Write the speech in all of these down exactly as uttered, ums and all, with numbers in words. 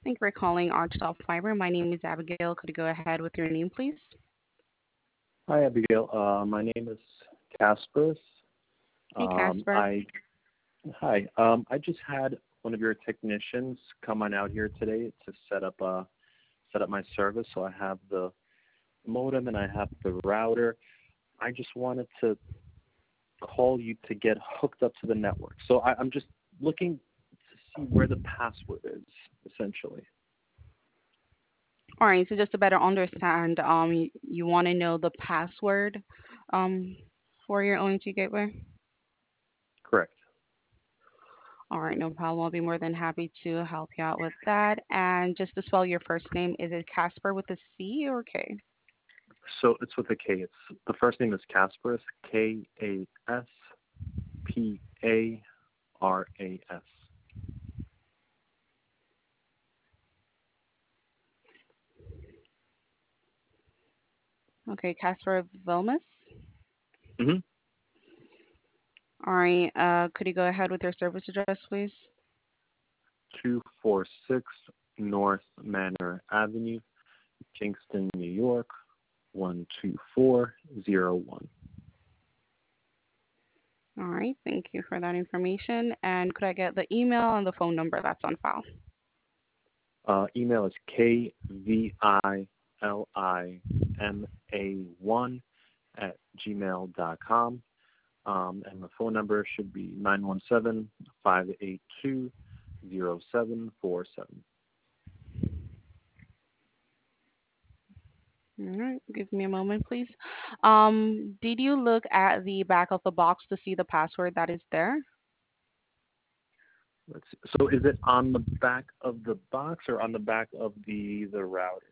Thank you for calling Archtop Fiber. My name is Abigail. Could you go ahead with your name, please? Hi, Abigail. Uh, my name is Casper. Hey, Um, Casper. I hi. Um, I just had one of your technicians come on out here today to set up uh set up my service. So I have the modem and I have the router. I just wanted to call you to get hooked up to the network. So I, I'm just looking to see where the password is, essentially. All right. So just to better understand, um, you, you want to know the password, um, for your O N G gateway. Correct. All right, no problem. I'll be more than happy to help you out with that. And just to spell your first name, is it Casper with a C or K? So it's with a K. It's the first name is Casper. K A S P A R A S. Okay, Casper Vilmus. Mm-hmm. All right. Uh, could you go ahead with your service address, please? two four six North Manor Avenue, Kingston, New York, one two four zero one. All right. Thank you for that information. And could I get the email and the phone number that's on file? Uh, email is kviliima one at gmail dot com. Um, and the phone number should be nine one seven, five eight two, zero seven four seven. All right. Give me a moment, please. Um, did you look at the back of the box to see the password that is there? Let's see. So is it on the back of the box or on the back of the, the router?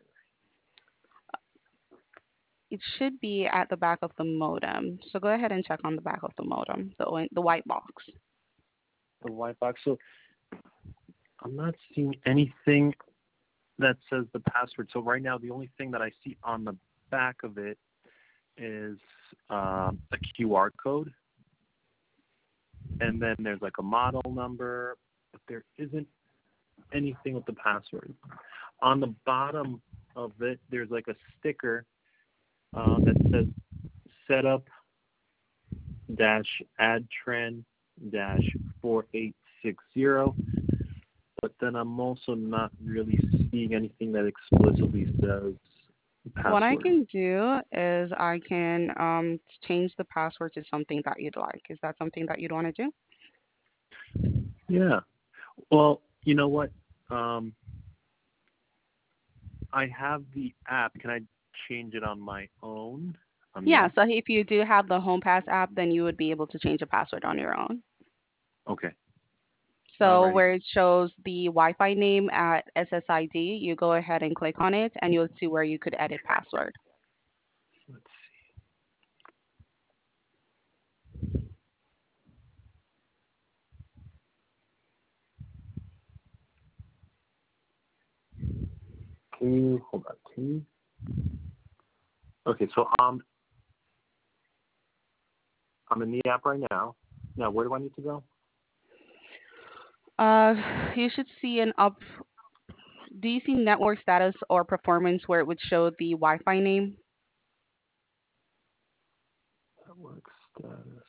It should be at the back of the modem. So go ahead and check on the back of the modem, the o- the white box. The white box. So I'm not seeing anything that says the password. So right now, the only thing that I see on the back of it is um, a Q R code, and then there's like a model number, but there isn't anything with the password. On the bottom of it, there's like a sticker uh, that says setup dash adtran dash four eight six zero. But then I'm also not really seeing anything that explicitly says What I password. can do is I can um, change the password to something that you'd like. Is that something that you'd want to do? Yeah. Well, you know what? Um, I have the app. Can I change it on my own? On Yeah, there? so if you do have the HomePass app, then you would be able to change the password on your own. Okay. So Alrighty. where it shows the Wi-Fi name at S S I D, you go ahead and click on it, and you'll see where you could edit password. Let's see. Can you hold on? Can you? Okay. So um, I'm in the app right now. Now, where do I need to go? Uh, you should see an up. Do you see network status or performance where it would show the Wi-Fi name? Network status.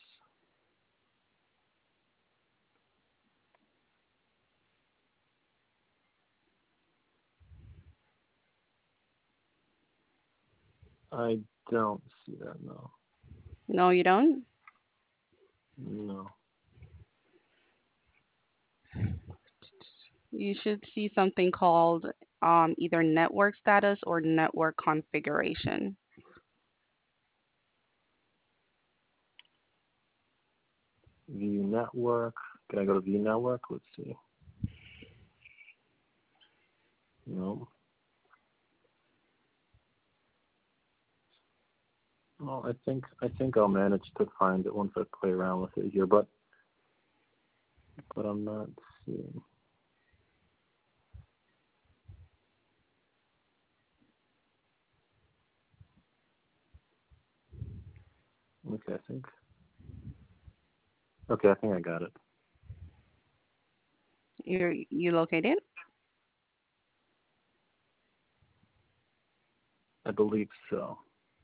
I don't see that. No. No, you don't. No. You should see something called um, either network status or network configuration. View network. Can I go to view network? Let's see. No. Well, I think I think I'll manage to find it once I play around with it here, but but I'm not seeing. Okay, I think. Okay, I think I got it. You you located? I believe so.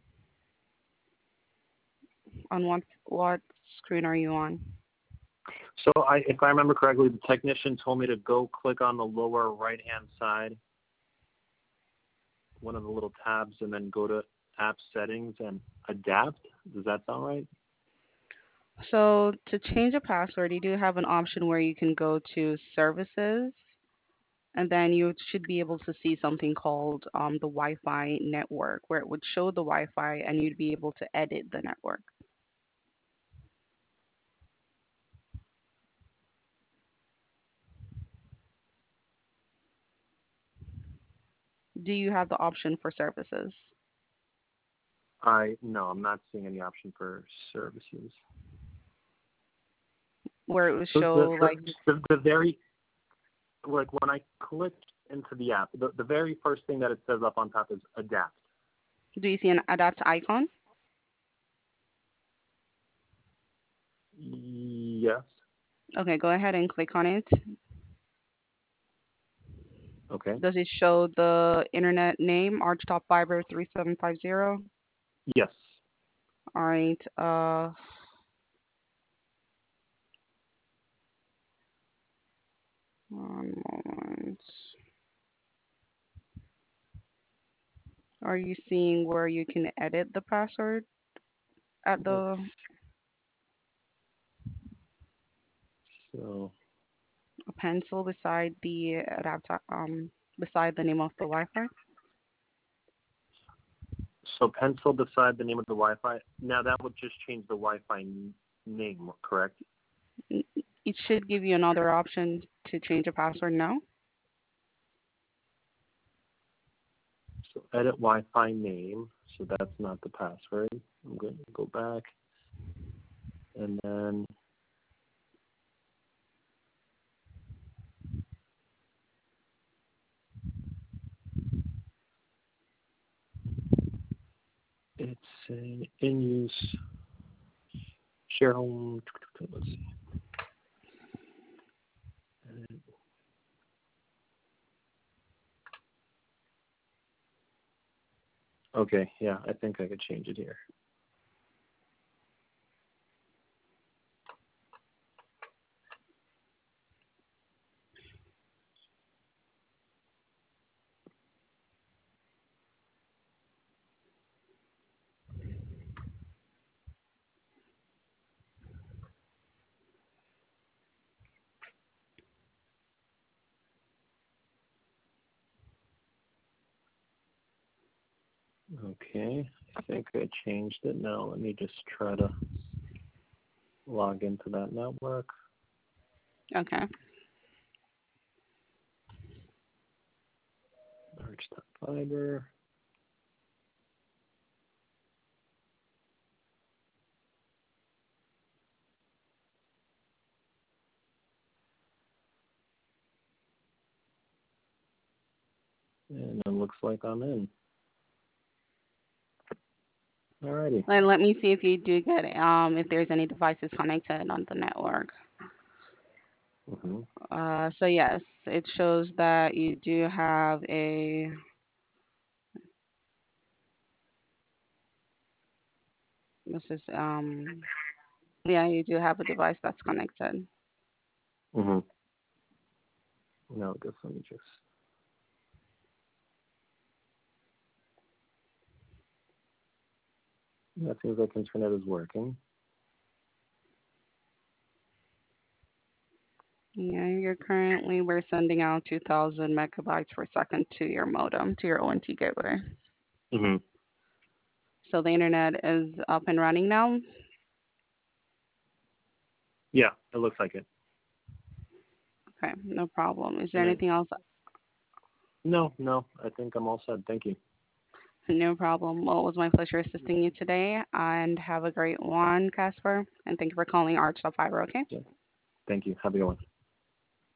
On what what screen are you on? So I, if I remember correctly, the technician told me to go click on the lower right-hand side, one of the little tabs, and then go to app settings and adapt. Does that sound right? So to change a password, you do have an option where you can go to services, and then you should be able to see something called um, the Wi-Fi network, where it would show the Wi-Fi, and you'd be able to edit the network. Do you have the option for services I no, I'm not seeing any option for services. where it would So the show the, like, the, the very like when I clicked into the app, the, the very first thing that it says up on top is adapt. do you see an adapt icon? Yes. Okay, go ahead and click on it. Okay. Does it show the internet name, Archtop Fiber three seven five zero? Yes. All right. Uh, one moment. Are you seeing where you can edit the password at Let's, the so pencil beside the adapter, um, beside the name of the Wi-Fi? so pencil beside the name of the Wi-Fi. Now that would just change the Wi-Fi n- name, correct? N- It should give you another option to change a password now. So edit Wi-Fi name. So that's not the password. I'm going to go back, and then it's an in-use share home. Let's see. Okay, yeah, I think I could change it here. Okay, I think I changed it. Now let me just try to log into that network. Okay. Arch.fiber. And it looks like I'm in. Alrighty. And let me see if you do get um if there's any devices connected on the network. Mm-hmm. Uh, so yes, it shows that you do have a this is um yeah, you do have a device that's connected. Mm-hmm. Now I guess let me just. That seems like internet is working. Yeah, you're currently we're sending out two thousand megabytes per second to your modem, to your O N T gateway. Mm-hmm. So the internet is up and running now. Yeah, it looks like it. Okay, no problem. Is there And I, anything else? no, no, I think I'm all set. Thank you. No problem. Well, it was my pleasure assisting you today, and have a great one, Casper. And thank you for calling Arch Fiber. Okay. Yeah. Thank you. Have a good one.